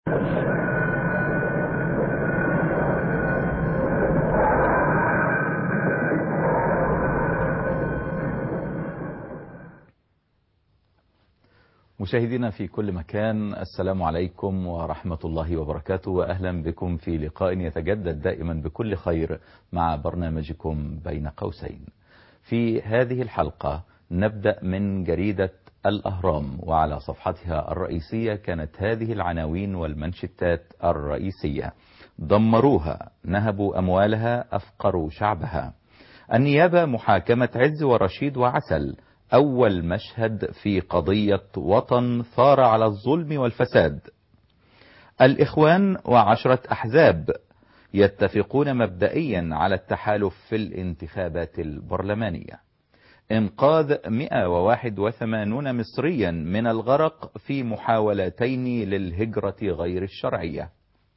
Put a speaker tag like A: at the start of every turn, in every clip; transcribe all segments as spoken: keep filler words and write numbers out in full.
A: مشاهدينا في كل مكان، السلام عليكم ورحمة الله وبركاته، وأهلا بكم في لقاء يتجدد دائما بكل خير مع برنامجكم بين قوسين. في هذه الحلقة نبدأ من جريدة الأهرام، وعلى صفحتها الرئيسية كانت هذه العناوين والمنشطات الرئيسية: دمروها، نهبوا أموالها، أفقروا شعبها. النيابة محاكمة عز ورشيد وعسل، أول مشهد في قضية وطن ثار على الظلم والفساد. الإخوان وعشرة أحزاب يتفقون مبدئيا على التحالف في الانتخابات البرلمانية. إنقاذ مئة وواحد وثمانين مصريا من الغرق في محاولتين للهجرة غير الشرعية.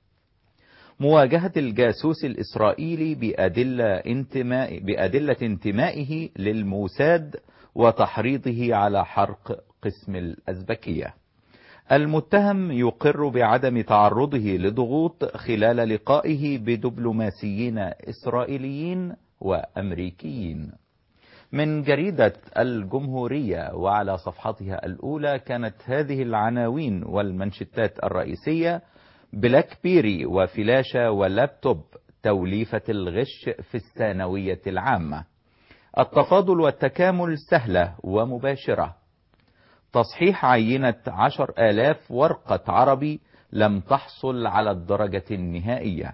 A: مواجهة الجاسوس الإسرائيلي بأدلة, انتماء بأدلة انتمائه للموساد وتحريضه على حرق قسم الأزبكية. المتهم يقر بعدم تعرضه لضغوط خلال لقائه بدبلوماسيين إسرائيليين وأمريكيين. من جريدة الجمهورية وعلى صفحتها الأولى كانت هذه العناوين والمنشطات الرئيسية: بلاك بيري وفلاشة ولابتوب، توليفة الغش في الثانوية العامة. التفاضل والتكامل سهلة ومباشرة. تصحيح عينة عشر آلاف ورقة عربي لم تحصل على الدرجة النهائية.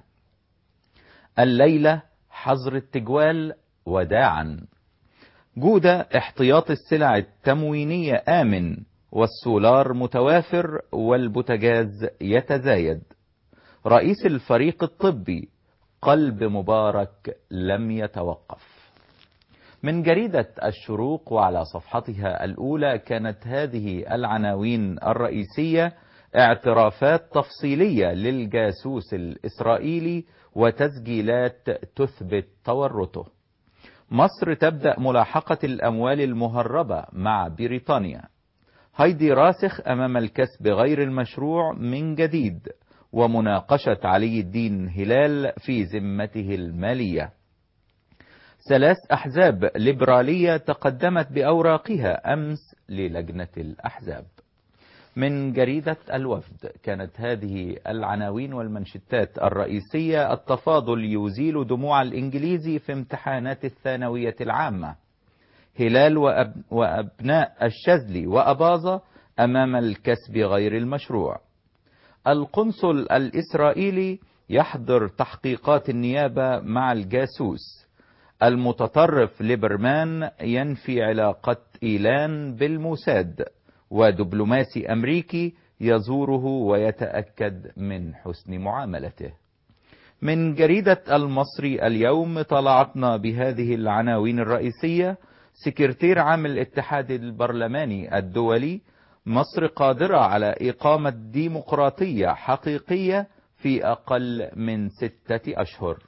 A: الليلة حظر التجوال وداعا. جودة احتياط السلع التموينية آمن، والسولار متوافر والبوتاجاز يتزايد. رئيس الفريق الطبي: قلب مبارك لم يتوقف. من جريدة الشروق وعلى صفحتها الأولى كانت هذه العناوين الرئيسية: اعترافات تفصيلية للجاسوس الإسرائيلي وتسجيلات تثبت تورطه. مصر تبدأ ملاحقة الأموال المهربة مع بريطانيا. هايدي راسخ أمام الكسب غير المشروع من جديد، ومناقشة علي الدين هلال في ذمته المالية. ثلاث أحزاب ليبرالية تقدمت بأوراقها أمس للجنة الأحزاب. من جريدة الوفد كانت هذه العناوين والمنشطات الرئيسية: التفاضل يزيل دموع الإنجليزي في امتحانات الثانوية العامة. هلال وأب... وأبناء الشاذلي وأباظة أمام الكسب غير المشروع. القنصل الإسرائيلي يحضر تحقيقات النيابة مع الجاسوس. المتطرف ليبرمان ينفي علاقة إيلان بالموساد، ودبلوماسي أمريكي يزوره ويتأكد من حسن معاملته. من جريدة المصري اليوم طلعتنا بهذه العناوين الرئيسية: سكرتير عام الاتحاد البرلماني الدولي: مصر قادرة على إقامة ديمقراطية حقيقية في أقل من ستة أشهر.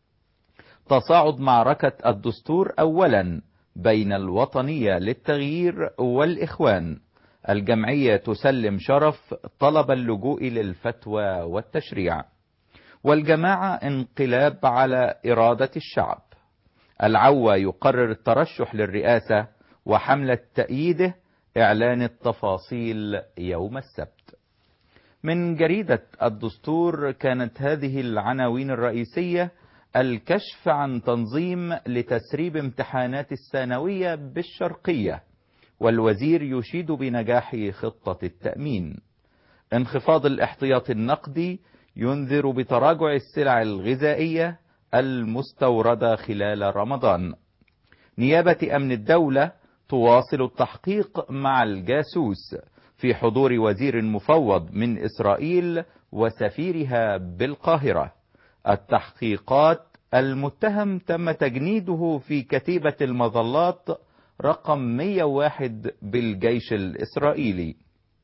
A: تصاعد معركة الدستور أولا بين الوطنية للتغيير والإخوان. الجمعية تسلم شرف طلب اللجوء للفتوى والتشريع. والجماعة انقلاب على إرادة الشعب. العوة يقرر الترشح للرئاسة وحملة تأييده، إعلان التفاصيل يوم السبت. من جريدة الدستور كانت هذه العناوين الرئيسية: الكشف عن تنظيم لتسريب امتحانات الثانوية بالشرقية، والوزير يشيد بنجاح خطة التأمين. انخفاض الاحتياط النقدي ينذر بتراجع السلع الغذائية المستوردة خلال رمضان. نيابة أمن الدولة تواصل التحقيق مع الجاسوس في حضور وزير مفوض من إسرائيل وسفيرها بالقاهرة. التحقيقات: المتهم تم تجنيده في كتيبة المظلات رقم مئة وواحد بالجيش الإسرائيلي.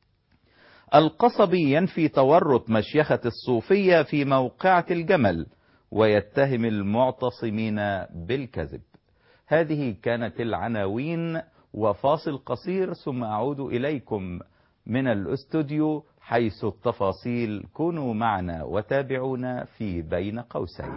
A: القصبي ينفي تورط مشيخة الصوفية في موقعة الجمل ويتهم المعتصمين بالكذب. هذه كانت العناوين، وفاصل قصير ثم أعود إليكم من الاستوديو حيث التفاصيل كونوا معنا وتابعونا في بين قوسين.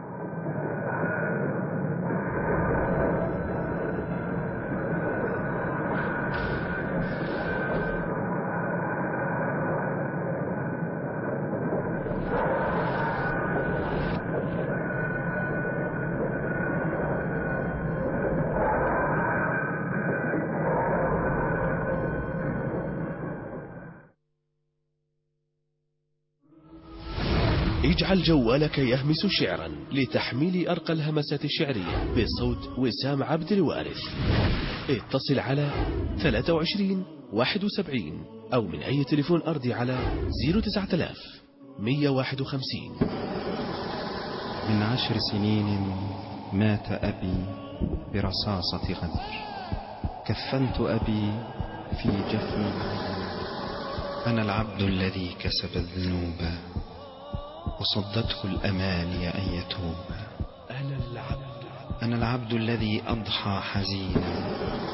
B: اجعل جوالك يهمس شعرا لتحميل أرقى الهمسات الشعرية بصوت وسام عبد الوارث. اتصل على ثلاثة وعشرين واحد وسبعين أو من أي تليفون أرضي على صفر تسعة آلاف ومئة وواحد وخمسين.
C: من عشر سنين مات أبي برصاصة غدر، كفنت أبي في جفن العين. أنا العبد الذي كسب الذنوب وصدته الأماني أن يتوب.
B: أنا العبد
C: أنا العبد الذي أضحى حزينا.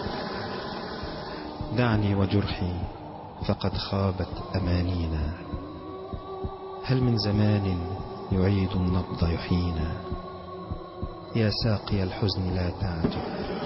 C: دعني وجرحي فقد خابت أمانينا. هل من زمان يعيد النبض يحيينا؟ يا ساقي الحزن لا تعجب.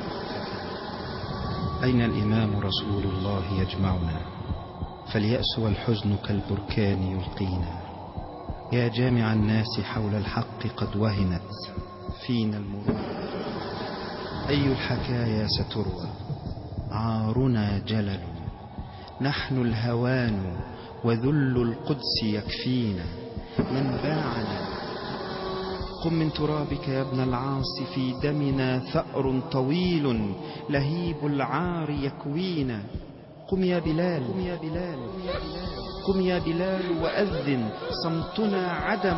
C: أين الإمام رسول الله يجمعنا؟ فاليأس والحزن كالبركان يلقينا. يا جامع الناس حول الحق قد وهنت فينا المروءة. أي الحكايا ستروى؟ عارنا جلل. نحن الهوان وذل القدس يكفينا. من باعنا؟ قم من ترابك يا ابن العاص، في دمنا ثأر طويل لهيب العار يكوينا. قم يا بلال قم يا بلال قم يا بلال وأذن، صمتنا عدم.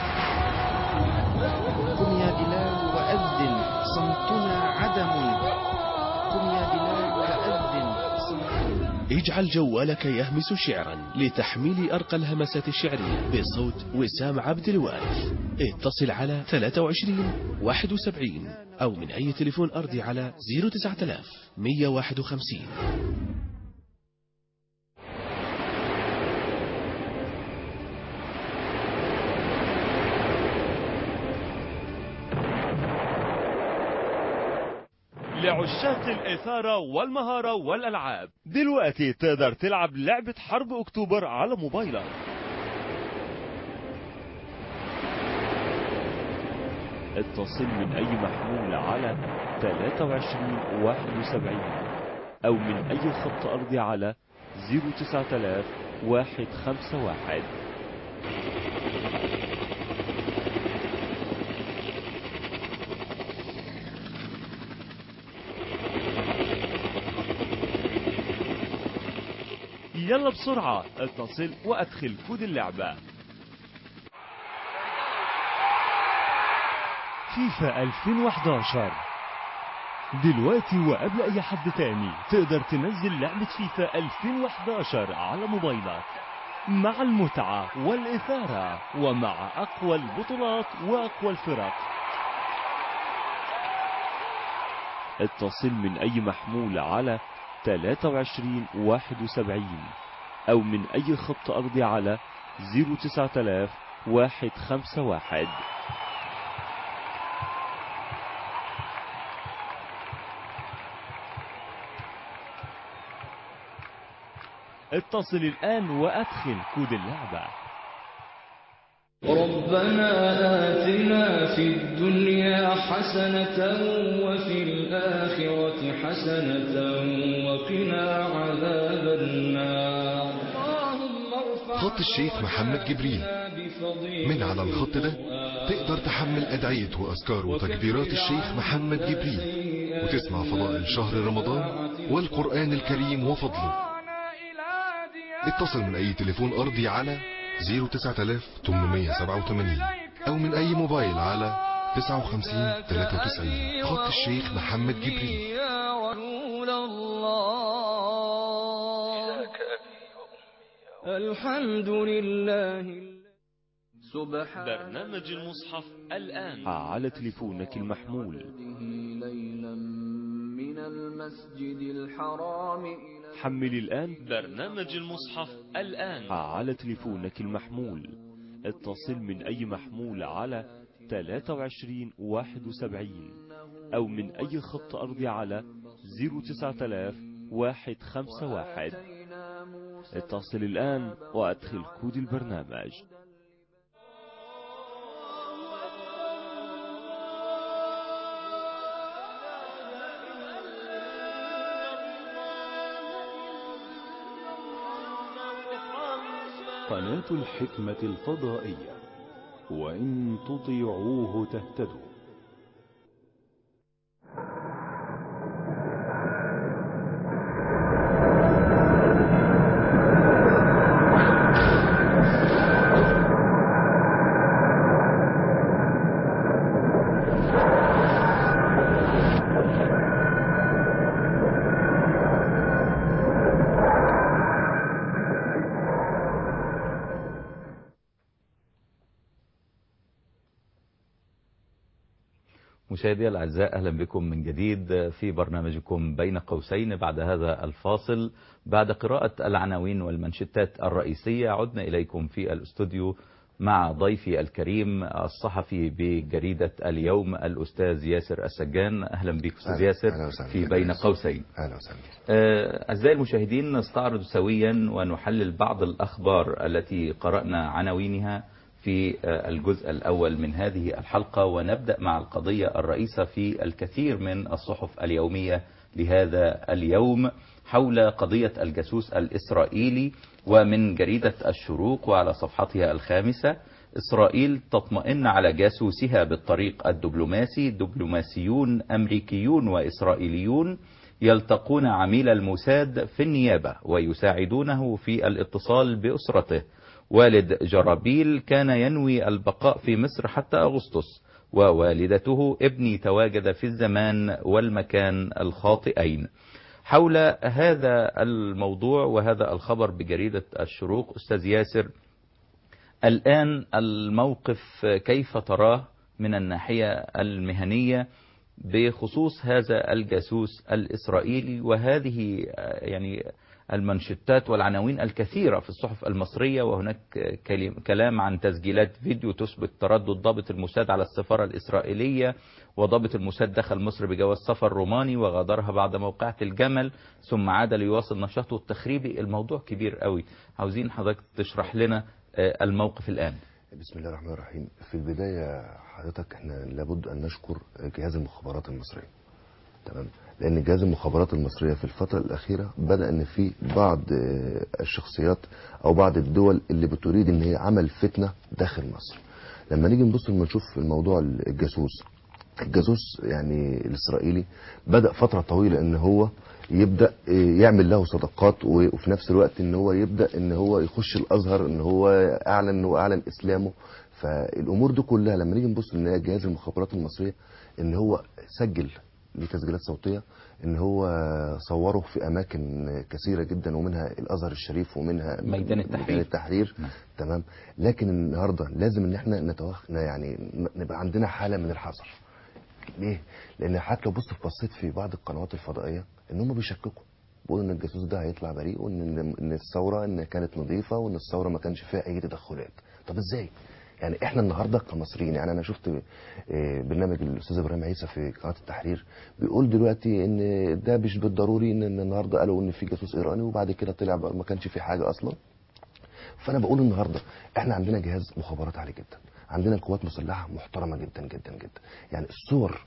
C: قم يا بلال وأذن، صمتنا عدم. قم يا بلال وأذن، صمتنا.
B: اجعل جوالك يهمس شعرا لتحميل أرقى الهمسات الشعرية بصوت وسام عبد الوارث. اتصل على ثلاثة وعشرين واحد وسبعين أو من أي تليفون أرضي على صفر تسعة آلاف ومئة وواحد وخمسين.
D: لعشاق الإثارة والمهارة والألعاب، دلوقتي تقدر تلعب لعبة حرب أكتوبر على موبايلك. اتصل من أي محمول على ثلاثة وعشرين واحد وسبعين أو من أي خط أرضي على صفر تسعة آلاف واحد خمسة واحد. يلا بسرعة اتصل وادخل كود اللعبة. فيفا ألفين وإحدى عشر دلوقتي وقبل اي حد تاني تقدر تنزل لعبة فيفا ألفين وإحدى عشر على موبايلك مع المتعة والإثارة ومع اقوى البطولات واقوى الفرق. اتصل من اي محمول على ثلاثة وعشرين واحد وسبعين أو من أي خط أرضي على صفر تسعة آلاف واحد خمسة واحد. اتصل الآن وأدخل كود اللعبة.
E: ربنا آتنا في الدنيا حسنة وفي الآخرة حسنة وقنا عذاب النار.
F: خط الشيخ محمد جبريل. من على الخط ده تقدر تحمل أدعية وأذكار وتكبيرات الشيخ محمد جبريل وتسمع فضائل شهر رمضان والقرآن الكريم وفضله. اتصل من أي تليفون أرضي على صفر تسعة آلاف وثمانمئة وسبعة وثمانين أو من أي موبايل على تسعة وخمسين ثلاثة وتسعين. خط الشيخ محمد جبريل.
E: الحمد لله.
D: برنامج المصحف الآن على تليفونك المحمول.
E: ليلا من المسجد الحرام إلى
D: حمل الآن برنامج المصحف الآن على تليفونك المحمول. اتصل من أي محمول على ثلاثة وعشرين واحد وسبعين أو من أي خط أرضي على صفر تسعة آلاف واحد خمسة واحد. اتصل الآن وأدخل كود البرنامج.
G: قناة الحكمة الفضائية، وإن تطيعوه تهتدوا.
A: مشاهدي الأعزاء، أهلا بكم من جديد في برنامجكم بين قوسين. بعد هذا الفاصل، بعد قراءة العناوين والمنشطات الرئيسية، عدنا إليكم في الاستوديو مع ضيفي الكريم الصحفي بجريدة اليوم الأستاذ ياسر السجان. أهلا بك أستاذ ياسر في بين قوسين.
H: أهلا وسهلا.
A: أعزائي المشاهدين، نستعرض سويا ونحلل بعض الأخبار التي قرأنا عناوينها في الجزء الأول من هذه الحلقة، ونبدأ مع القضية الرئيسة في الكثير من الصحف اليومية لهذا اليوم حول قضية الجاسوس الإسرائيلي. ومن جريدة الشروق وعلى صفحتها الخامسة: إسرائيل تطمئن على جاسوسها بالطريق الدبلوماسي، دبلوماسيون أمريكيون وإسرائيليون يلتقون عميل الموساد في النيابة ويساعدونه في الاتصال بأسرته. والد جرابيل كان ينوي البقاء في مصر حتى أغسطس، ووالدته ابني تواجد في الزمان والمكان الخاطئين. حول هذا الموضوع وهذا الخبر بجريدة الشروق، أستاذ ياسر، الآن الموقف كيف تراه من الناحية المهنية بخصوص هذا الجاسوس الإسرائيلي وهذه يعني المنشطات والعناوين الكثيرة في الصحف المصرية؟ وهناك كلام عن تسجيلات فيديو تثبت تردد ضابط الموساد على السفارة الإسرائيلية، وضابط الموساد دخل مصر بجواز سفر روماني وغادرها بعد موقعة الجمل ثم عاد ليواصل نشاطه التخريبي. الموضوع كبير قوي، عاوزين حضرتك تشرح لنا الموقف الآن.
H: بسم الله الرحمن الرحيم. في البداية حضرتك احنا لابد أن نشكر جهاز المخابرات المصرية، تمام؟ لأن جهاز المخابرات المصرية في الفترة الأخيرة بدأ أن في بعض الشخصيات أو بعض الدول اللي بتريد أن هي عمل فتنة داخل مصر. لما نيجي نبص نشوف الموضوع الجاسوس الجاسوس يعني الإسرائيلي بدأ فترة طويلة أن هو يبدأ يعمل له صداقات، وفي نفس الوقت أن هو يبدأ أن هو يخش الأزهر، أن هو أعلن أنه أعلن إسلامه. فالأمور دي كلها لما نيجي نبص أن جهاز المخابرات المصرية أن هو سجل لتسجيلات صوتية، ان هو صوره في اماكن كثيرة جدا، ومنها الازهر الشريف ومنها
A: ميدان التحرير, ميدان
H: التحرير. تمام. لكن النهاردة لازم ان احنا نتوخ... يعني نبقى عندنا حالة من الحذر. ليه؟ لان حتى لو بص بصيت في بعض القنوات الفضائية ان هم بيشككوا، بيقولوا ان الجاسوس ده هيطلع بريء، وان ان الثورة ان كانت نظيفة، وان الثورة ما كانش فيها اي تدخلات. طب ازاي؟ يعني احنا النهارده كمصريين، يعني انا شفت برنامج الاستاذ ابراهيم عيسى في قناه التحرير بيقول دلوقتي ان ده مش بالضروري، ان النهارده قالوا ان في جاسوس ايراني وبعد كده طلع ما كانش في حاجه اصلا. فانا بقول النهارده احنا عندنا جهاز مخابرات عالي جدا، عندنا قوات مسلحه محترمه جدا جدا جدا. يعني الصور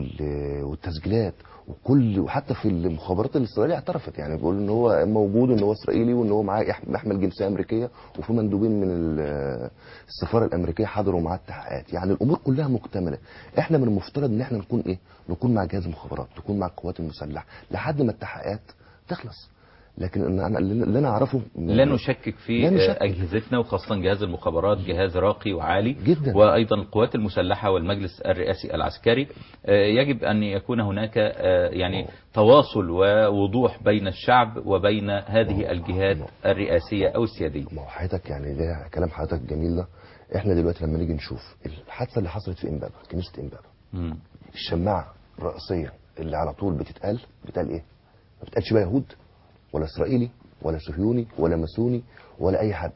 H: والتسجيلات وكل، وحتى في المخابرات الاسرائيليه اعترفت، يعني بيقول ان هو موجود وان هو اسرائيلي وان هو معاه يحمل جنسيه امريكيه، وفي مندوبين من السفاره الامريكيه حضروا معاه التحقيقات. يعني الامور كلها مكتمله. احنا من المفترض ان احنا نكون ايه؟ نكون مع جهاز المخابرات، نكون مع القوات المسلحه لحد ما التحقيقات تخلص. لكن انا اللي انا اعرفه
A: لا نشكك في نشكك. اجهزتنا وخاصه جهاز المخابرات جهاز راقي وعالي
H: جدا،
A: وايضا القوات المسلحه والمجلس الرئاسي العسكري. يجب ان يكون هناك يعني تواصل ووضوح بين الشعب وبين هذه الجهات الرئاسيه او السياديه.
H: ما هو حضرتك يعني ده كلام حضرتك جميل. ده احنا دلوقتي لما نيجي نشوف الحادثه اللي حصلت في امبابه، كنيسه امبابه، الشماعه الرئيسيه اللي على طول بتتقال بتقال ايه؟ ما بتقالش بقى يهود ولا اسرائيلي ولا صهيوني ولا ماسوني ولا اي حد.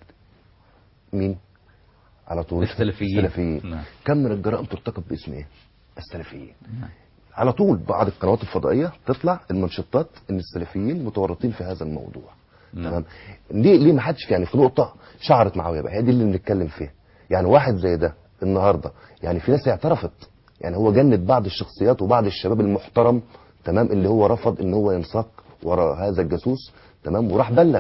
H: مين على طول؟
A: السلفيين.
H: السلفيين.
A: نعم.
H: كم من الجرائم ترتكب باسم ايه؟ السلفيين. نعم. على طول بعض القنوات الفضائيه تطلع المنشطات ان السلفيين متورطين في هذا الموضوع. نعم. تمام. ليه ليه ما حدش يعني في نقطه شعرت معاويه بقى، هي دي اللي بنتكلم فيها. يعني واحد زي ده النهارده يعني في ناس اعترفت، يعني هو جند بعض الشخصيات وبعض الشباب المحترم، تمام، اللي هو رفض ان هو ينساق وراء هذا الجاسوس، تمام، وراح بلغ.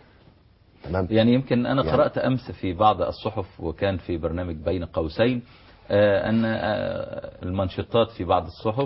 H: تمام.
A: يعني يمكن أنا
H: يعني
A: قرأت أمس في بعض الصحف وكان في برنامج بين قوسين آه أن آه المنشطات في بعض الصحف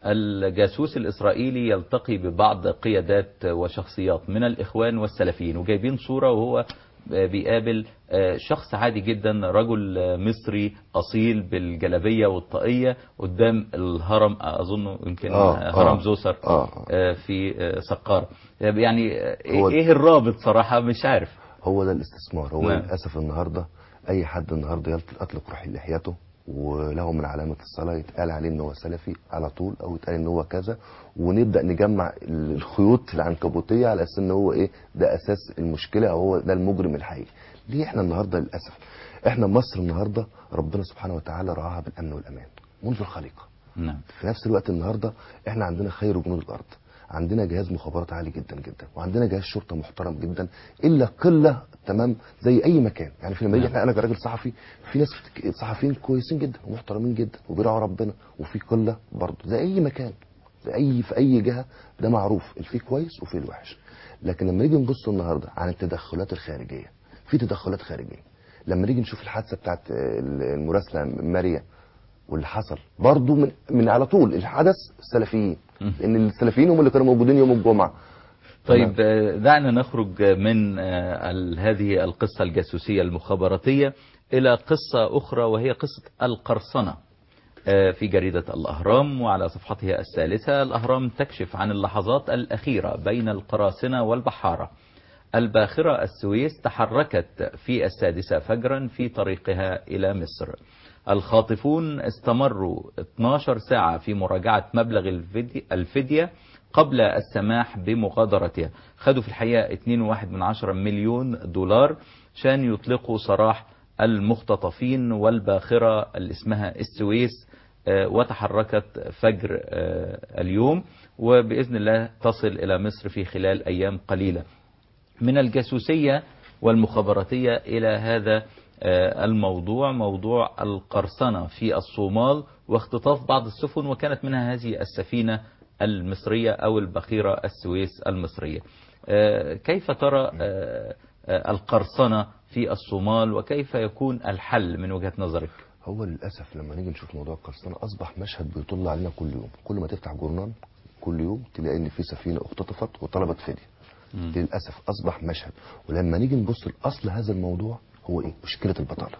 A: الجاسوس الإسرائيلي يلتقي ببعض قيادات وشخصيات من الإخوان والسلفيين، وجايبين صورة وهو بيقابل شخص عادي جدا، رجل مصري أصيل بالجلابية والطاقية قدام الهرم، أظن يمكن
H: آه
A: هرم
H: آه
A: زوسر
H: آه
A: في سقارة. يعني إيه الرابط صراحة مش عارف.
H: هو ده الاستثمار. هو
A: نعم.
H: للأسف النهاردة أي حد النهاردة يطلق روح لحيته وله من علامة الصلاة يتقال عليه ان هو سلفي على طول، او يتقال ان هو كذا، ونبدأ نجمع الخيوط العنكبوتية على اساس ان هو ايه ده اساس المشكلة، او هو ده المجرم الحقيقي. ليه احنا النهاردة للأسف احنا مصر النهاردة ربنا سبحانه وتعالى رعاها بالامن والامان منذ الخليقة.
A: نعم.
H: في نفس الوقت النهاردة احنا عندنا خير جنود الارض، عندنا جهاز مخابرات عالي جدا جدا، وعندنا جهاز شرطه محترم جدا، الا قله تمام زي اي مكان. يعني في المدينه احنا انا كراجل صحفي في ناس صحفيين كويسين جدا ومحترمين جدا وبيراعوا ربنا، وفي قله برضه زي اي مكان، زي اي في اي جهه، ده معروف الفي كويس وفي الوحش. لكن لما نيجي نبص النهارده عن التدخلات الخارجيه، في تدخلات خارجيه. لما نيجي نشوف الحادثه بتاعت المراسله ماريا واللي حصل برضه من من على طول الحدث السلفيين، لان السلفيين هم اللي كانوا موجودين يوم الجمعه.
A: طيب دعنا نخرج من هذه القصة الجاسوسية المخابراتية إلى قصة أخرى، وهي قصة القرصنة. في جريدة الأهرام وعلى صفحتها الثالثة، الأهرام تكشف عن اللحظات الأخيرة بين القراصنة والبحارة. الباخرة السويس تحركت في السادسة فجرا في طريقها إلى مصر. الخاطفون استمروا اثناشر ساعة في مراجعة مبلغ الفدية قبل السماح بمغادرتها. خدوا في الحقيقة اثنين فاصلة واحد من عشرة مليون دولار عشان يطلقوا سراح المختطفين، والباخرة اللي اسمها السويس وتحركت فجر اليوم، وبإذن الله تصل إلى مصر في خلال أيام قليلة. من الجاسوسية والمخابراتية إلى هذا الموضوع، موضوع القرصنة في الصومال واختطاف بعض السفن، وكانت منها هذه السفينة المصرية أو الباخرة السويس المصرية. كيف ترى القرصنة في الصومال، وكيف يكون الحل من وجهة نظرك؟
H: هو للأسف لما نيجي نشوف موضوع القرصنة أصبح مشهد بيطل علينا كل يوم، كل ما تفتح جورنال كل يوم تلاقي إن في سفينة اختطفت وطلبت فدية. للأسف أصبح مشهد. ولما نيجي نبص لأصل هذا الموضوع هو إيه؟ مشكلة البطالة.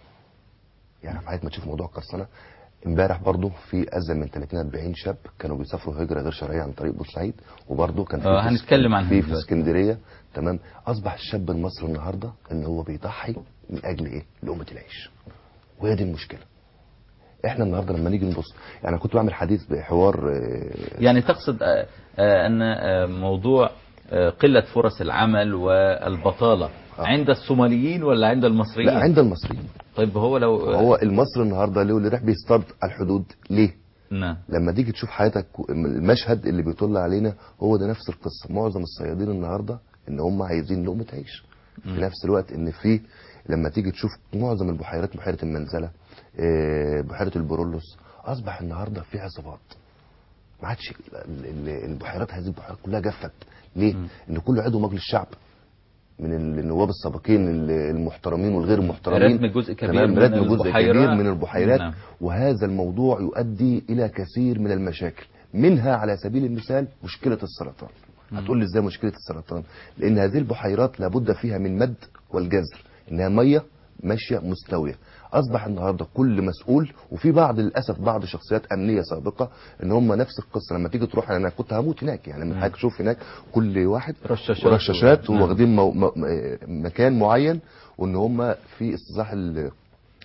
H: يعني عايز ما تشوف موضوع القرصنة، امبارح برضه في أزيد من ثلاثين أربعين شاب كانوا بيسافروا هجرة غير شرعية عن طريق بورسعيد، وبرضه كان في
A: آه هنتكلم عن
H: في, في اسكندرية. تمام. أصبح الشاب المصري النهاردة إن هو بيضحي من أجل إيه؟ لقمة العيش. وهي دي المشكلة. احنا النهارده لما نيجي نبص، يعني كنت بعمل حديث بحوار
A: يعني تقصد أن موضوع قلة فرص العمل والبطالة آه. عند الصوماليين ولا عند المصريين؟
H: لا عند المصريين.
A: طيب هو لو
H: هو المصري النهارده ليه اللي راح بيصطاد الحدود ليه؟
A: نعم.
H: لما تيجي تشوف حياتك المشهد اللي بيطل علينا هو ده نفس القصه. معظم الصيادين النهارده ان هم عايزين لقمه عيش. في نفس الوقت ان في لما تيجي تشوف معظم البحيرات، بحيره المنزله، بحيره البرولوس، اصبح النهارده في عصابات. ما عادش البحيرات، هذه البحيرات كلها جفت. ليه؟ م. ان كل عضو مجلس الشعب من النواب السابقين المحترمين والغير المحترمين
A: ردم جزء كبير من
H: ردم جزء كبير من البحيرات.
A: نعم.
H: وهذا الموضوع يؤدي الى كثير من المشاكل، منها على سبيل المثال مشكله السرطان. هتقول لي ازاي مشكله السرطان؟ لان هذه البحيرات لابد فيها من مد والجزر، انها ميه ماشيه مستويه. اصبح النهارده كل مسؤول، وفي بعض للاسف بعض شخصيات امنيه سابقه ان هم نفس القصه. لما تيجي تروح، انا كنت هموت هناك، يعني لما حضرتك تشوف هناك كل واحد
A: رشاشات
H: ورشاشات وواخدين مو... م... مكان معين، وان هم في استصلاح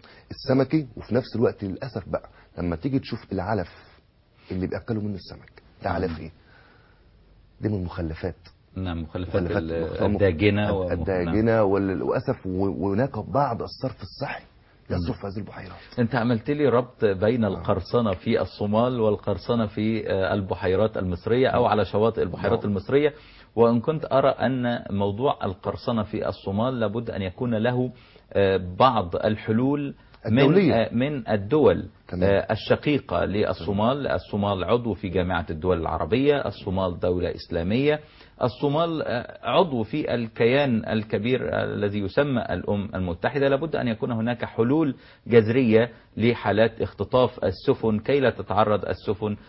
H: السمكي. وفي نفس الوقت للاسف بقى لما تيجي تشوف العلف اللي بياكلوا منه السمك، ده علف ايه؟ دي من المخلفات.
A: نعم، مخلفات
H: مخلفات
A: الداجنة
H: الد- الداجنه وال- واسف وهناك بعض الصرف الصحي يصرف في هذه البحيرات.
A: انت عملت لي ربط بين القرصنة في الصومال والقرصنة في آه، البحيرات المصرية او على شواطئ البحيرات
H: نعم.
A: المصرية، وان كنت ارى ان موضوع القرصنة في الصومال لابد ان يكون له آه، بعض الحلول من
H: الدولية.
A: آه، من الدول
H: تمام.
A: آه، الشقيقة للصومال. الصومال عضو في جامعة الدول العربية، الصومال دولة إسلامية، الصومال آه، عضو في الكيان الكبير آه، الذي يسمى الأمم المتحدة. لابد أن يكون هناك حلول جذرية لحالات اختطاف السفن كي لا تتعرض السفن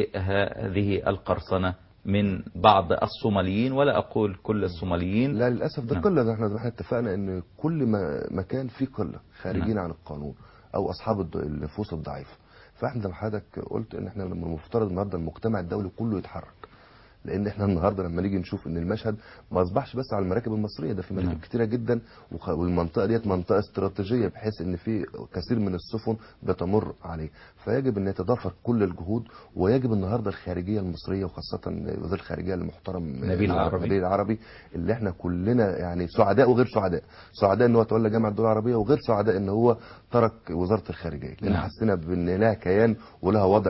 A: لهذه القرصنة من بعض الصوماليين، ولا أقول كل الصوماليين.
H: لا للاسف ده
A: نعم.
H: قله. ده احنا احنا اتفقنا ان كل ما مكان فيه قله خارجين
A: نعم.
H: عن القانون او اصحاب الض- النفوس الضعيفه. فاحنا زي ما حضرتك قلت ان احنا من المفترض النهارده المجتمع الدولي كله يتحرك، لان احنا النهارده لما نيجي نشوف ان المشهد ما اصبحش بس على المراكب المصريه، ده في مراكب
A: نعم.
H: كتيره جدا، وخ- والمنطقه ديت منطقه استراتيجيه بحيث ان في كثير من السفن بتمر عليه. فيجب ان يتضافر كل الجهود، ويجب النهارده الخارجيه المصريه وخاصه وزير الخارجيه المحترم
A: نبيل العربي.
H: نبيل العربي اللي احنا كلنا يعني سعداء وغير سعداء. سعداء ان هو تولى جامعه الدول العربيه، وغير سعداء ان هو ترك وزاره الخارجيه، لان
A: نعم.
H: حسينا بان لها كيان ولها وضع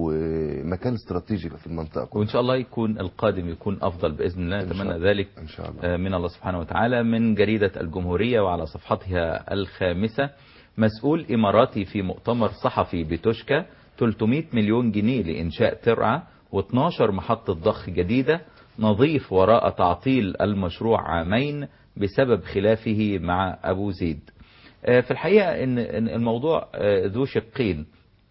H: ومكان استراتيجي في المنطقه كلها.
A: وإن شاء الله يكون القادم يكون أفضل بإذن الله،
H: إن شاء
A: نتمنى
H: الله.
A: ذلك
H: إن شاء الله.
A: آه، من الله سبحانه وتعالى. من جريدة الجمهورية وعلى صفحتها الخامسة: مسؤول إماراتي في مؤتمر صحفي بتوشكا، ثلاثمائة مليون جنيه لإنشاء ترعة و12 محطة ضخ جديدة، نظيف وراء تعطيل المشروع عامين بسبب خلافه مع أبو زيد. آه، في الحقيقة إن إن الموضوع آه، ذو شقين.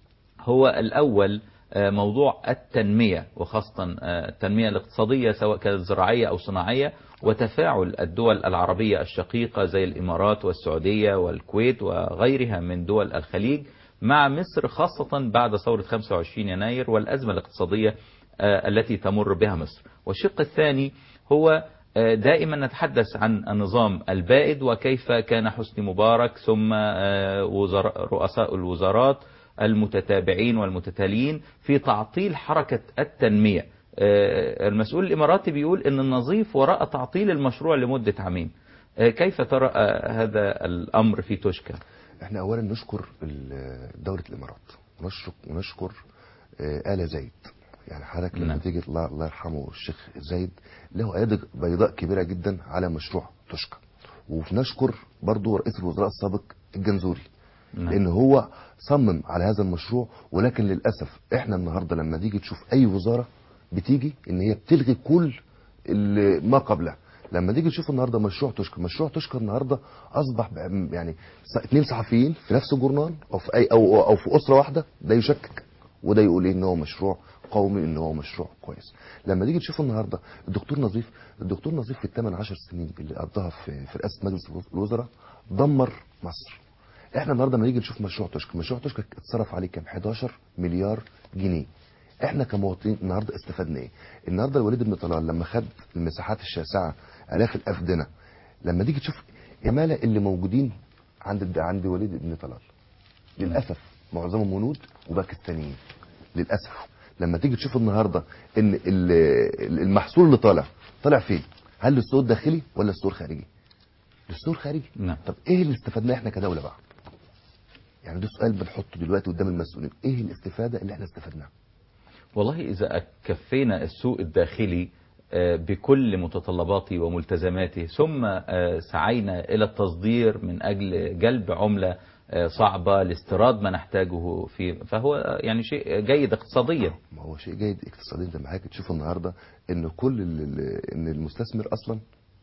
A: هو الأول آه، موضوع التنمية، وخاصة آه، التنمية الاقتصادية سواء كانت زراعية أو صناعية، وتفاعل الدول العربية الشقيقة زي الإمارات والسعودية والكويت وغيرها من دول الخليج مع مصر، خاصة بعد ثورة خمسة وعشرين يناير والأزمة الاقتصادية آه، التي تمر بها مصر. والشق الثاني هو آه، دائما نتحدث عن النظام البائد وكيف كان حسني مبارك ثم آه، وزراء رؤساء الوزارات المتتابعين والمتتاليين في تعطيل حركة التنمية. آه، المسؤول الإماراتي بيقول إن النظيف وراء تعطيل المشروع لمدة عامين. آه، كيف ترى آه، هذا الأمر في توشكا؟
H: احنا اولا نشكر ال- دولة الامارات، ونشكر ونشكر آه، آل زايد. يعني حضرتك لما
A: نعم.
H: تيجي الله الله يرحمه الشيخ زايد له ايادي بيضاء كبيرة جدا على مشروع توشكا. وبنشكر برضو رئيس الوزراء السابق الجنزوري،
A: نعم.
H: لان هو صمم على هذا المشروع. ولكن للاسف احنا النهارده لما تيجي تشوف اي وزاره بتيجي ان هي بتلغي كل اللي ما قبلها. لما تيجي تشوف النهارده مشروع توشكا، مشروع توشكا النهارده اصبح بقى يعني س- اتنين صحفيين في نفس الجورنال او في اي او او في اسره واحده، ده يشكك وده يقول ايه ان هو مشروع قومي، ان هو مشروع كويس. لما تيجي تشوف النهارده الدكتور نظيف، الدكتور نظيف في الثمان عشر سنين اللي قضاها في في رئاسه مجلس الوزراء دمر مصر. احنا النهارده لما نيجي نشوف مشروع توشكا، مشروع توشكا اتصرف عليه كام؟ حداشر مليار جنيه. احنا كمواطنين النهارده استفدنا ايه؟ النهارده الوليد بن طلال لما خد المساحات الشاسعه الاف الافدنه، لما تيجي تشوف العماله اللي موجودين عند عند وليد بن طلال للاسف معظمهم هنود وباكستانيين للاسف. لما تيجي تشوف النهارده ان ال- المحصول اللي طالع طالع فين؟ هل للسوق الداخلي ولا السوق الخارجي؟ للسوق الخارجي.
A: نعم.
H: طب ايه اللي استفدناه احنا كدوله بقى؟ يعني ده سؤال بنحطه دلوقتي قدام المسؤولين، ايه الاستفاده اللي احنا استفدناها؟
A: والله إذا كفينا السوق الداخلي آه، بكل متطلباته وملتزماته، ثم آه، سعينا إلى التصدير من أجل جلب عملة آه، صعبة لاستيراد ما نحتاجه فيه، فهو آه، يعني شيء جيد اقتصاديا.
H: ما هو شيء جيد اقتصاديا. لما حضرتك تشوف النهارده ان كل ال- ال- ان المستثمر اصلا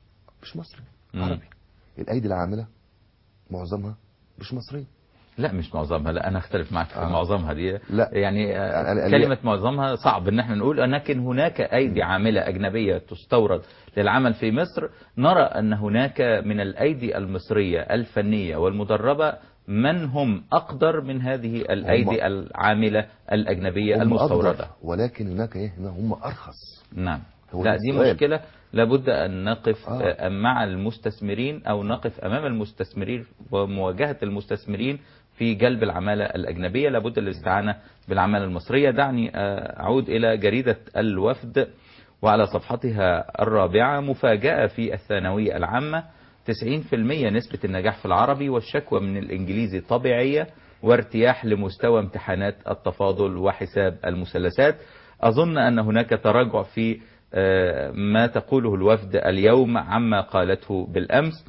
H: مش مصري،
A: مم.
H: عربي. الايدي العامله معظمها مش مصريه.
A: لا مش معظمها، لا أنا أختلف معك في
H: آه.
A: معظمها دي.
H: لا.
A: يعني آه،
H: يعني أنا-
A: كلمة معظمها صعب إن احنا نقول، لكن هناك أيدي عاملة أجنبية تستورد للعمل في مصر. نرى أن هناك من الأيدي المصرية الفنية والمدربة من هم أقدر من هذه الأيدي العاملة الأجنبية
H: هم
A: المستوردة.
H: أقدر، ولكن هناك ايه؟ هنا هم ارخص.
A: نعم.
H: هو
A: لا
H: ده
A: دي
H: السؤال.
A: مشكلة لابد أن نقف
H: آه.
A: آه. مع المستثمرين أو نقف أمام المستثمرين ومواجهة المستثمرين في جلب العمالة الأجنبية. لابد الاستعانة بالعمالة المصرية. دعني آه، أعود إلى جريدة الوفد وعلى صفحتها الرابعة: مفاجأة في الثانوية العامة، تسعين بالمئة نسبة النجاح في العربي، والشكوى من الإنجليزي طبيعية، وارتياح لمستوى امتحانات التفاضل وحساب المثلثات. أظن أن هناك تراجع في آه، ما تقوله الوفد اليوم عما قالته بالأمس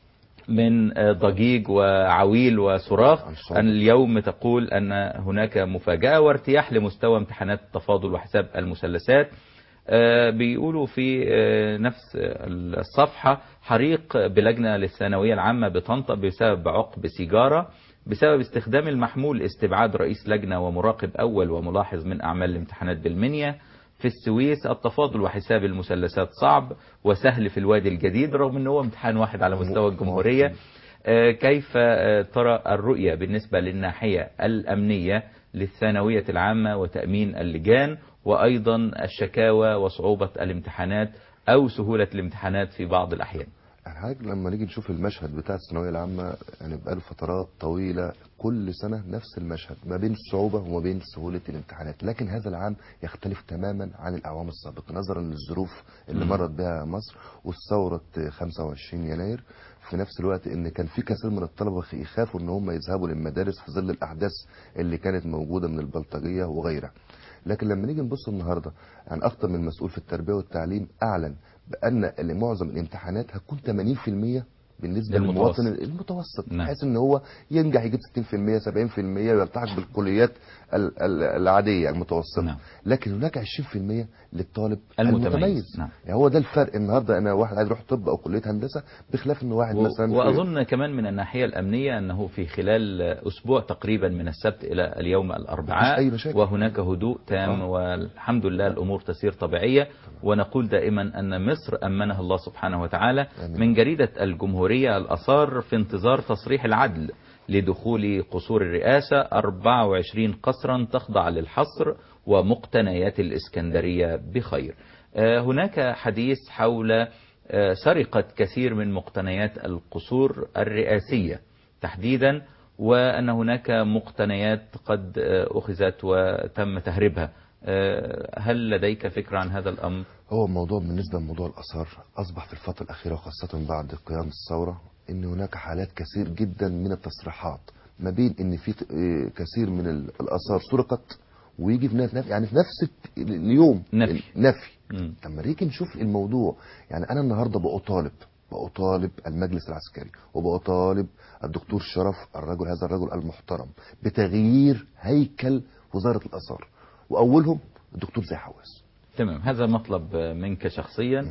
A: من ضجيج وعويل وصراخ. أن اليوم تقول أن هناك مفاجأة وارتياح لمستوى امتحانات التفاضل وحساب المثلثات. بيقولوا في نفس الصفحة: حريق بلجنة للثانوية العامة بطنطا بسبب عقب سيجارة، بسبب استخدام المحمول استبعاد رئيس لجنة ومراقب أول وملاحظ من أعمال الامتحانات بالمنيا. في السويس التفاضل وحساب المثلثات صعب وسهل في الوادي الجديد، رغم أنه هو امتحان واحد على مستوى الجمهورية. كيف ترى الرؤية بالنسبة للناحية الأمنية للثانوية العامة وتأمين اللجان، وأيضا الشكاوى وصعوبة الامتحانات أو سهولة الامتحانات في بعض الأحيان؟
H: يعني حضرتك لما نيجي نشوف المشهد بتاع الثانويه العامه، يعني بقاله فترات طويله كل سنه نفس المشهد ما بين الصعوبه وما بين سهوله الامتحانات، لكن هذا العام يختلف تماما عن الاعوام السابقه نظرا للظروف اللي مرت بها مصر والثوره خمسة وعشرين يناير. في نفس الوقت ان كان في كثير من الطلبه يخافوا ان هم يذهبوا للمدارس في ظل الاحداث اللي كانت موجوده من البلطجيه وغيرها. لكن لما نيجي نبص النهارده، يعني اكتر من مسؤول في التربيه والتعليم اعلن بان معظم الامتحانات هتكون ثمانين بالمئة بالنسبه
A: للمتوسط.
H: للمواطن المتوسط،
A: نعم.
H: بحيث ان هو ينجح يجيب ستين بالمئة سبعين بالمئة ويلتحق بالكليات ال- ال- العاديه المتوسطه.
A: نعم.
H: لكن هناك عشرين بالمئة للطالب
A: المتميز.
H: المتميز.
A: نعم.
H: يعني هو ده الفرق النهارده. انا واحد عايز يروح طب او كليه هندسه بخلاف ان واحد
A: و...
H: مثلا في-
A: وأظن كمان من الناحية الأمنية أنه في خلال أسبوع تقريبا من السبت إلى اليوم
H: مفيش
A: الأربعاء
H: أي مشاكل.
A: وهناك هدوء تام
H: آه.
A: والحمد لله الأمور تسير طبيعية. ونقول دائما أن مصر أمنها الله سبحانه وتعالى.
H: آمين.
A: من جريدة الجمهورية: الآثار في انتظار تصريح العدل لدخول قصور الرئاسة، أربعة وعشرين قصرا تخضع للحصر ومقتنيات الإسكندرية بخير. آه، هناك حديث حول آه، سرقة كثير من مقتنيات القصور الرئاسية تحديدا، وأن هناك مقتنيات قد آه، أخذت وتم تهريبها. آه، هل لديك فكرة عن هذا الأمر؟
H: هو الموضوع بالنسبة لموضوع الآثار أصبح في الفترة الأخيرة وخاصة بعد قيام الثورة إن هناك حالات كثير جدا من التصريحات ما بين إن في ت- إيه كثير من ال- الآثار سرقت، ويجي في نفس يعني في نفس ال- اليوم
A: نفي.
H: نفي.
A: مم.
H: لما نيجي نشوف الموضوع، يعني أنا النهاردة بأطالب بأطالب المجلس العسكري وبأطالب الدكتور شرف الرجل هذا الرجل المحترم بتغيير هيكل وزارة الآثار، وأولهم الدكتور زي حواس.
A: تمام، هذا مطلب منك شخصيا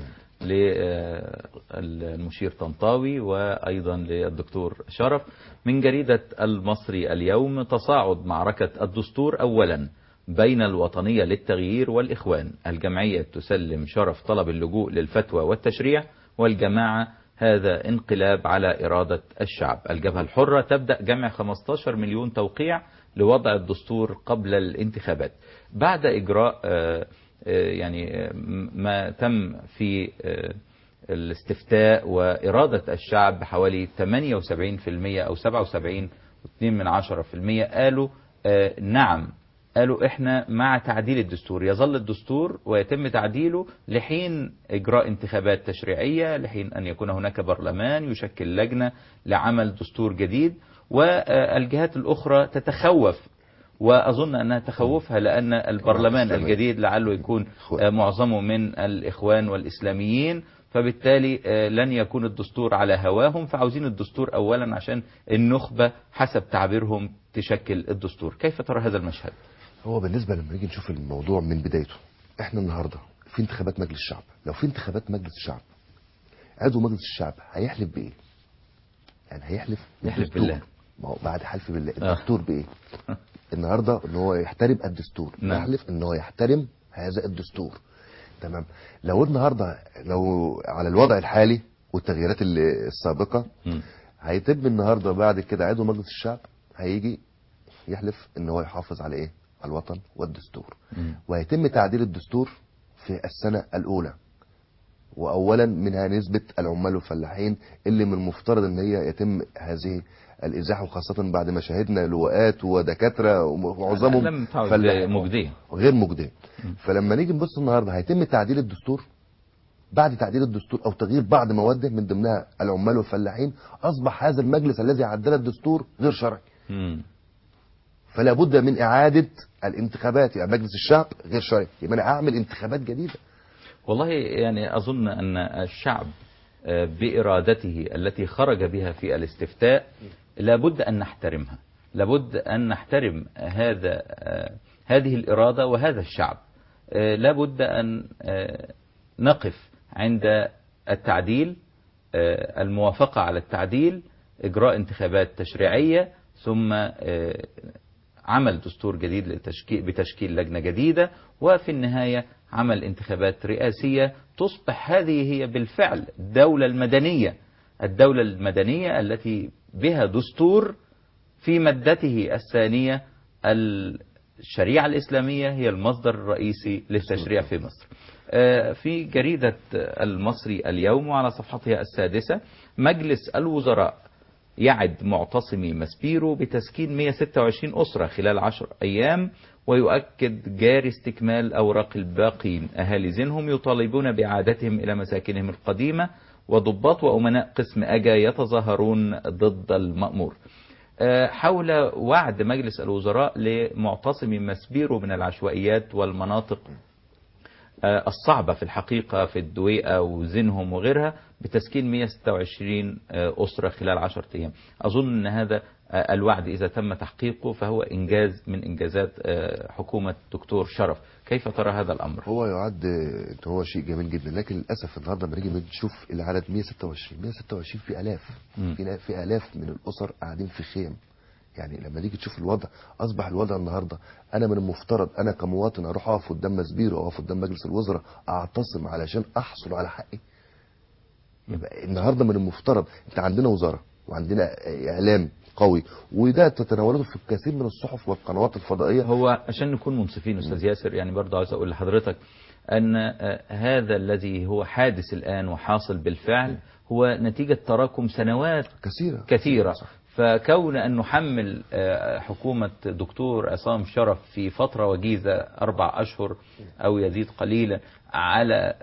A: للمشير طنطاوي وأيضا للدكتور شرف. من جريدة المصري اليوم: تصاعد معركة الدستور أولا بين الوطنية للتغيير والإخوان، الجمعية تسلم شرف طلب اللجوء للفتوى والتشريع، والجماعة هذا انقلاب على إرادة الشعب. الجبهة الحرة تبدأ جمع خمسة عشر مليون توقيع لوضع الدستور قبل الانتخابات. بعد إجراء آه، آه، يعني آه، ما تم في آه، الاستفتاء وإرادة الشعب بحوالي ثمانية وسبعين بالمئة أو سبعة وسبعين فاصلة اثنين من عشرة بالمئة قالوا آه، نعم، قالوا احنا مع تعديل الدستور، يظل الدستور ويتم تعديله لحين اجراء انتخابات تشريعية، لحين ان يكون هناك برلمان يشكل لجنة لعمل دستور جديد. والجهات الاخرى تتخوف، واظن انها تخوفها لان البرلمان الجديد لعله يكون معظمه من الاخوان والاسلاميين، فبالتالي لن يكون الدستور على هواهم، فعاوزين الدستور اولا عشان النخبة حسب تعبيرهم تشكل الدستور. كيف ترى هذا المشهد؟
H: هو بالنسبة لما نيجي نشوف الموضوع من بدايته، احنا النهاردة في انتخابات مجلس الشعب. لو في انتخابات مجلس الشعب، عضو مجلس الشعب هيحلف بايه؟ يعني هيحلف
A: يحلف بالله.
H: ما هو بعد حلف بالله
A: آه.
H: الدستور بايه؟ النهارده ان هو يحترم الدستور.
A: نعم.
H: يحلف ان هو يحترم هذا الدستور. تمام. لو النهارده لو على الوضع الحالي والتغييرات اللي السابقه،
A: م.
H: هيتم النهارده بعد كده عضو مجلس الشعب هيجي يحلف ان هو يحافظ على ايه؟ على الوطن والدستور.
A: م.
H: وهيتم تعديل الدستور في السنه الاولى وأولا منها نسبة العمال والفلاحين اللي من المفترض أن هي يتم هذه الإزاحة، وخاصة بعد ما شاهدنا لواءات ودكاترة ومعظمهم
A: فلاحين مجدية
H: غير مجدية. فلما نيجي نبص النهاردة هيتم تعديل الدستور، بعد تعديل الدستور أو تغيير بعض مواده من ضمنها العمال والفلاحين، أصبح هذا المجلس الذي عدل الدستور غير شرعي.
A: مم.
H: فلا بد من إعادة الانتخابات، يعني مجلس الشعب غير شرعي، يبقى أنا أعمل انتخابات جديدة.
A: والله يعني أظن أن الشعب بإرادته التي خرج بها في الاستفتاء لابد أن نحترمها، لابد أن نحترم هذا هذه الإرادة وهذا الشعب. لابد أن نقف عند التعديل، الموافقة على التعديل، إجراء انتخابات تشريعية، ثم عمل دستور جديد لتشكيل بتشكيل لجنة جديدة، وفي النهاية عمل انتخابات رئاسية تصبح هذه هي بالفعل الدولة المدنية، الدولة المدنية التي بها دستور في مادته الثانية الشريعة الإسلامية هي المصدر الرئيسي للتشريع في مصر. في جريدة المصري اليوم وعلى صفحتها السادسة: مجلس الوزراء يعد معتصمي ماسبيرو بتسكين مئة وستة وعشرين أسرة خلال عشر أيام، ويؤكد جاري استكمال أوراق الباقين. أهالي زينهم يطالبون بإعادتهم إلى مساكنهم القديمة، وضباط وأمناء قسم أجا يتظاهرون ضد المأمور. حول وعد مجلس الوزراء لمعتصمي ماسبيرو من العشوائيات والمناطق الصعبة في الحقيقة في الدويقة وزينهم وغيرها بتسكين مئة وستة وعشرين أسرة خلال عشرة أيام. أظن أن هذا الوعد إذا تم تحقيقه فهو إنجاز من إنجازات حكومة دكتور شرف. كيف ترى هذا الأمر؟
H: هو يعد هو شيء جميل جدا، لكن للأسف النهارده لما نيجي نشوف العدد مئة وستة وعشرين مئة وستة وعشرين في آلاف في, في آلاف من الأسر قاعدين في خيم. يعني لما نيجي تشوف الوضع، أصبح الوضع النهارده أنا من المفترض أنا كمواطن أروح أقف قدام مسبيرو أو أقف قدام مجلس الوزراء أعتصم علشان أحصل على حقي. يبقى النهارده من المفترض أنت عندنا وزارة وعندنا إعلام قوي، وده تتناولته في الكثير من الصحف والقنوات الفضائية.
A: هو عشان نكون منصفين أستاذ ياسر، يعني برضه عايز أقول لحضرتك أن هذا الذي هو حادث الآن وحاصل بالفعل هو نتيجة تراكم سنوات
H: كثيرة
A: كثيرة. فكون أن نحمل حكومة دكتور عصام شرف في فترة وجيزة أربع أشهر أو يزيد قليلا على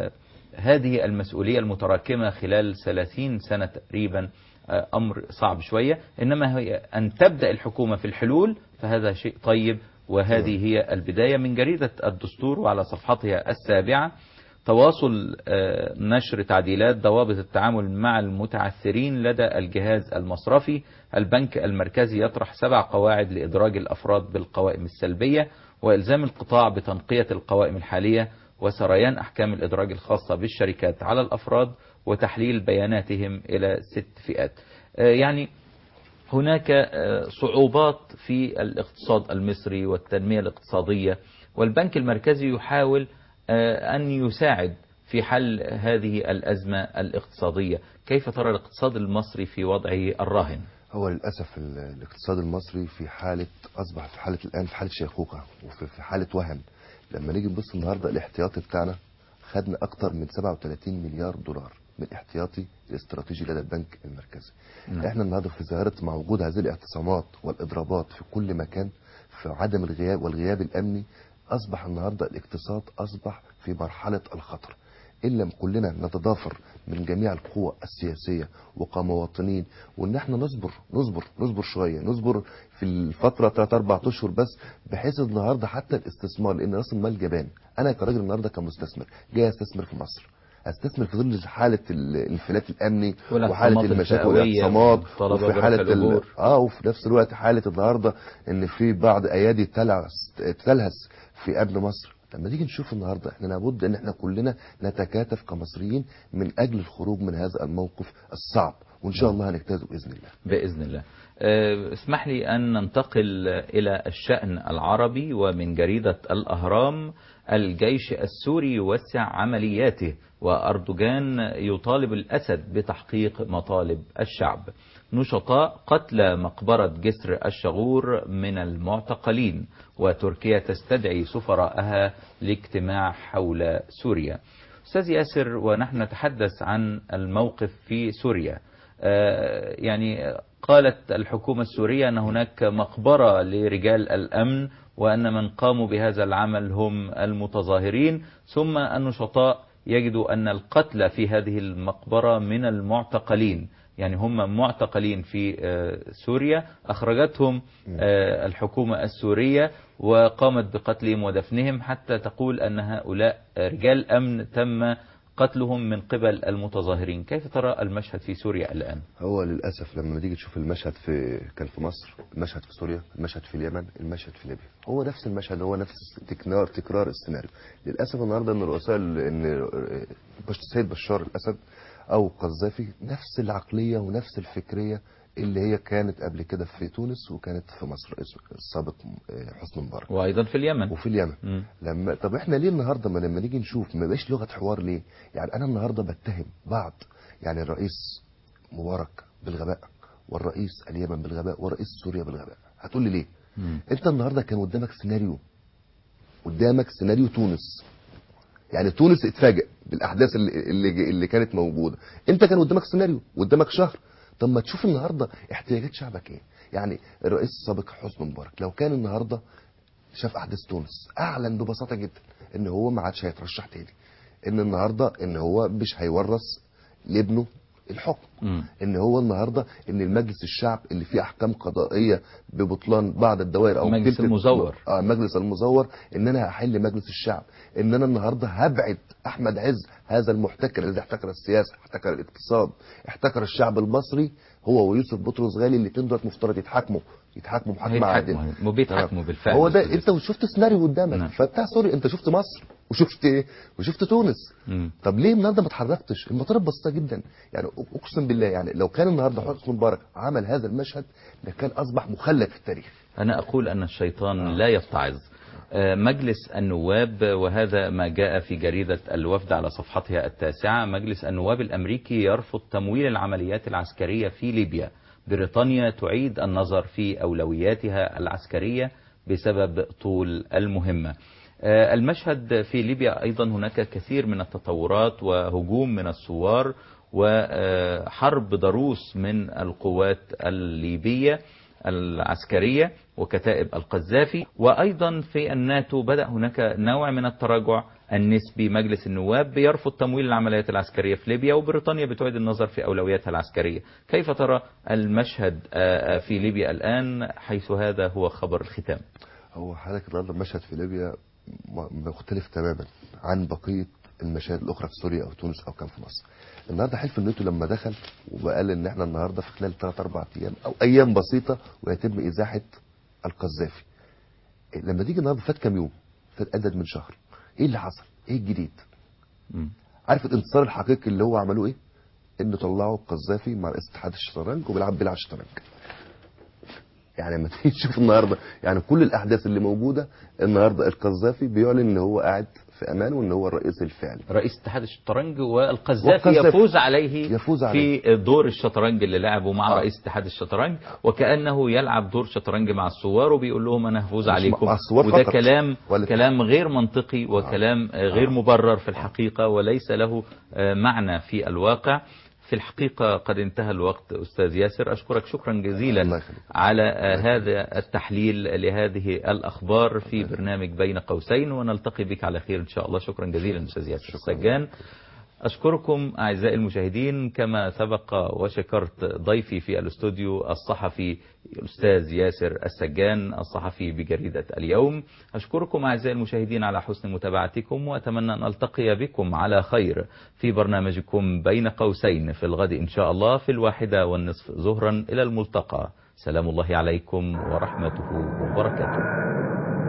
A: هذه المسؤولية المتراكمة خلال ثلاثين سنة تقريبا أمر صعب شوية، إنما هي أن تبدأ الحكومة في الحلول فهذا شيء طيب، وهذه هي البداية. من جريدة الدستور وعلى صفحتها السابعة: تواصل نشر تعديلات ضوابط التعامل مع المتعثرين لدى الجهاز المصرفي. البنك المركزي يطرح سبع قواعد لإدراج الأفراد بالقوائم السلبية، وإلزام القطاع بتنقية القوائم الحالية، وسريان أحكام الإدراج الخاصة بالشركات على الأفراد، وتحليل بياناتهم إلى ست فئات. يعني هناك صعوبات في الاقتصاد المصري والتنمية الاقتصادية، والبنك المركزي يحاول أن يساعد في حل هذه الأزمة الاقتصادية. كيف ترى الاقتصاد المصري في وضعه الراهن؟
H: هو للأسف الاقتصاد المصري في حالة أصبح في حالة الآن في حالة شيخوخة وفي حالة وهن. لما نيجي نبص النهاردة الاحتياطي بتاعنا خدنا أكتر من سبعة وثلاثين مليار دولار من الاحتياطي الاستراتيجي لدى البنك المركزي. م. احنا النهاردة في ظاهرة مع وجود هذه الاعتصامات والإضرابات في كل مكان، في عدم الغياب والغياب الأمني، أصبح النهاردة الاقتصاد أصبح في مرحلة الخطر. إن لم كلنا نتضافر من جميع القوى السياسية وكمواطنين، وإن احنا نصبر نصبر نصبر شوية، نصبر في الفترة ثلاثة أربعة أشهر بس، بحيث النهاردة حتى الاستثمار، لأن رأس المال جبان. أنا كراجل النهاردة كمستثمر جاي أستثمر في مصر، استثمر في ظل حالة الانفلات الأمني وحالة المشاكل والاعتصامات، وفي حالة اه وفي نفس الوقت حالة النهاردة إن في بعض أيادي تلهس في أمن مصر. لما نيجي نشوف النهاردة احنا لابد ان احنا كلنا نتكاتف كمصريين من اجل الخروج من هذا الموقف الصعب، وان شاء الله هنجتازه باذن الله.
A: باذن الله. اه اسمح لي ان ننتقل الى الشأن العربي، ومن جريدة الاهرام: الجيش السوري يوسع عملياته، واردوغان يطالب الاسد بتحقيق مطالب الشعب. نشطاء قتل مقبرة جسر الشغور من المعتقلين، وتركيا تستدعي سفراءها لاجتماع حول سوريا. أستاذ ياسر، ونحن نتحدث عن الموقف في سوريا، يعني قالت الحكومة السورية أن هناك مقبرة لرجال الأمن وأن من قاموا بهذا العمل هم المتظاهرين، ثم النشطاء يجدوا أن القتلى في هذه المقبرة من المعتقلين، يعني هم معتقلين في سوريا، أخرجتهم الحكومة السورية وقامت بقتلهم ودفنهم، حتى تقول أن هؤلاء رجال أمن تم قتلهم من قبل المتظاهرين. كيف ترى المشهد في سوريا الآن؟
H: هو للأسف لما تيجي تشوف المشهد في كان في مصر، المشهد في سوريا، المشهد في اليمن، المشهد في ليبيا، هو نفس المشهد، هو نفس تكرار تكرار السيناريو. للأسف النهارده ان الرؤساء ان السيد بشار الأسد أو قذافي نفس العقلية ونفس الفكرية اللي هي كانت قبل كده في تونس وكانت في مصر السابق حسني مبارك،
A: وايضا في اليمن
H: وفي اليمن.
A: م.
H: لما طب احنا ليه النهارده ما لما نيجي نشوف ما بقاش لغه حوار ليه؟ يعني انا النهارده بتهم بعض، يعني الرئيس مبارك بالغباء والرئيس اليمن بالغباء ورئيس سوريا بالغباء، هتقول لي ليه؟ م. انت النهارده كان قدامك سيناريو، قدامك سيناريو تونس، يعني تونس اتفاجئ بالاحداث اللي اللي, اللي كانت موجوده، انت كان قدامك سيناريو، قدامك شهر. طب ما تشوف النهارده احتياجات شعبك ايه؟ يعني الرئيس السابق حسني مبارك لو كان النهارده شاف احداث تونس اعلن ببساطه جدا ان هو ما عادش هيترشح تاني، ان النهارده ان هو مش هيورث لابنه الحكم، م. ان هو النهارده ان المجلس الشعب اللي فيه احكام قضائيه ببطلان بعض الدوائر او
A: مجلس المزور
H: اه مجلس المزور، ان انا هحل مجلس الشعب، ان انا النهارده هبعد احمد عز هذا المحتكر الذي احتكر السياسه، احتكر الاقتصاد، احتكر الشعب المصري، هو ويوسف بطرس غالي الاثنين دول مفترض يتحاكموا يتحاكموا محاكمه عادله،
A: وبيتحاكموا بالفعل.
H: هو ده انت شفت سيناريو قدامك. نعم. فبتاع سوري انت شفت مصر وشفت ايه وشفت تونس. م. طب ليه النهارده ما اتحركتش؟ المطالب بسيطه جدا، يعني اقسم بالله يعني لو كان النهارده حسني مبارك عمل هذا المشهد لكان اصبح مخلد في التاريخ.
A: انا اقول ان الشيطان آه. لا يتعظ. مجلس النواب، وهذا ما جاء في جريدة الوفد على صفحتها التاسعة، مجلس النواب الأمريكي يرفض تمويل العمليات العسكرية في ليبيا، بريطانيا تعيد النظر في أولوياتها العسكرية بسبب طول المهمة. المشهد في ليبيا أيضا هناك كثير من التطورات وهجوم من الثوار وحرب ضروس من القوات الليبية العسكرية وكتائب القذافي، وأيضا في الناتو بدأ هناك نوع من التراجع النسبي. مجلس النواب بيرفض تمويل العمليات العسكرية في ليبيا، وبريطانيا بتعيد النظر في أولوياتها العسكرية. كيف ترى المشهد في ليبيا الآن حيث هذا هو خبر الختام؟
H: هو حضرتك النهارده المشهد في ليبيا مختلف تماما عن بقية المشاهد الأخرى في سوريا أو تونس أو كان في مصر. النهارده حلف الناتو لما دخل وقال ان احنا النهارده في خلال ثلاث أربع ايام او ايام بسيطه ويتم ازاحه القذافي. لما تيجي النهارده فات كام يوم؟ فات عدد من شهر. ايه اللي حصل؟ ايه الجديد؟ م. عارف الانتصار الحقيقي اللي هو عملوه ايه؟ انه طلعوا القذافي مع رئيس اتحاد الشطرنج وبيلعب بيلعب شطرنج. يعني لما تيجي تشوف النهارده يعني كل الاحداث اللي موجوده النهارده القذافي بيعلن ان هو قاعد في امان وان هو الرئيس الفعلي،
A: رئيس اتحاد الشطرنج، والقذافي يفوز عليه
H: يفوز عليه
A: في دور الشطرنج اللي لعبه مع آه. رئيس اتحاد الشطرنج، وكأنه يلعب دور شطرنج مع الثوار وبيقول لهم انا هفوز عليكم، وده كلام كلام غير منطقي وكلام آه. غير مبرر في الحقيقة وليس له معنى في الواقع. في الحقيقة قد انتهى الوقت أستاذ ياسر، أشكرك شكرا جزيلا على هذا التحليل لهذه الأخبار في برنامج بين قوسين، ونلتقي بك على خير إن شاء الله. شكرا جزيلا أستاذ ياسر السجان. أشكركم أعزائي المشاهدين كما سبق وشكرت ضيفي في الاستوديو الصحفي الأستاذ ياسر السجان الصحفي بجريدة اليوم. أشكركم أعزائي المشاهدين على حسن متابعتكم، وأتمنى أن ألتقي بكم على خير في برنامجكم بين قوسين في الغد إن شاء الله في الواحدة والنصف ظهرا. إلى الملتقى، سلام الله عليكم ورحمته وبركاته.